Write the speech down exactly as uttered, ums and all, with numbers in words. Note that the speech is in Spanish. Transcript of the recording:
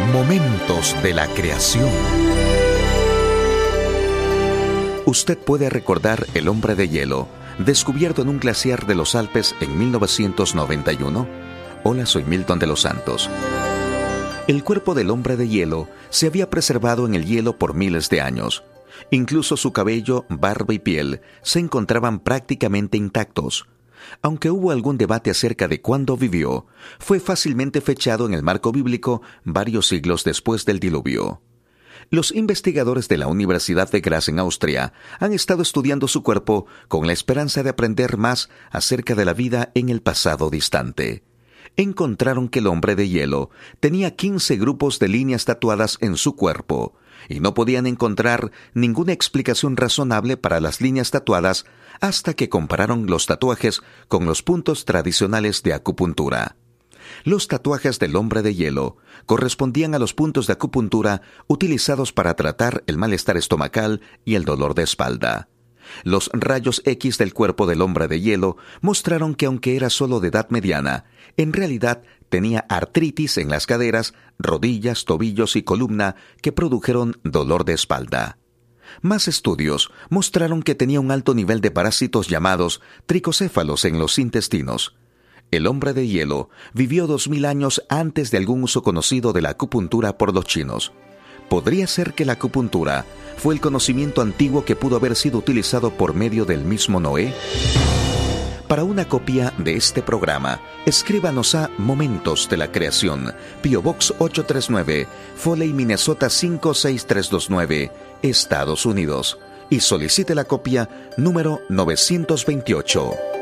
Momentos de la creación. Usted puede recordar el hombre de hielo, descubierto en un glaciar de los Alpes en mil novecientos noventa y uno. Hola, soy Milton de los Santos. El cuerpo del hombre de hielo se había preservado en el hielo por miles de años. Incluso su cabello, barba y piel se encontraban prácticamente intactos. Aunque hubo algún debate acerca de cuándo vivió, fue fácilmente fechado en el marco bíblico varios siglos después del diluvio. Los investigadores de la Universidad de Graz en Austria han estado estudiando su cuerpo con la esperanza de aprender más acerca de la vida en el pasado distante. Encontraron que el hombre de hielo tenía quince grupos de líneas tatuadas en su cuerpo, y no podían encontrar ninguna explicación razonable para las líneas tatuadas hasta que compararon los tatuajes con los puntos tradicionales de acupuntura. Los tatuajes del hombre de hielo correspondían a los puntos de acupuntura utilizados para tratar el malestar estomacal y el dolor de espalda. Los rayos X del cuerpo del hombre de hielo mostraron que aunque era solo de edad mediana, en realidad tenía artritis en las caderas, rodillas, tobillos y columna que produjeron dolor de espalda. Más estudios mostraron que tenía un alto nivel de parásitos llamados tricocéfalos en los intestinos. El hombre de hielo vivió dos mil años antes de algún uso conocido de la acupuntura por los chinos. ¿Podría ser que la acupuntura fue el conocimiento antiguo que pudo haber sido utilizado por medio del mismo Noé? Para una copia de este programa, escríbanos a Momentos de la Creación, P O Box ocho tres nueve, Foley, Minnesota cinco seis tres dos nueve, Estados Unidos, y solicite la copia número novecientos veintiocho.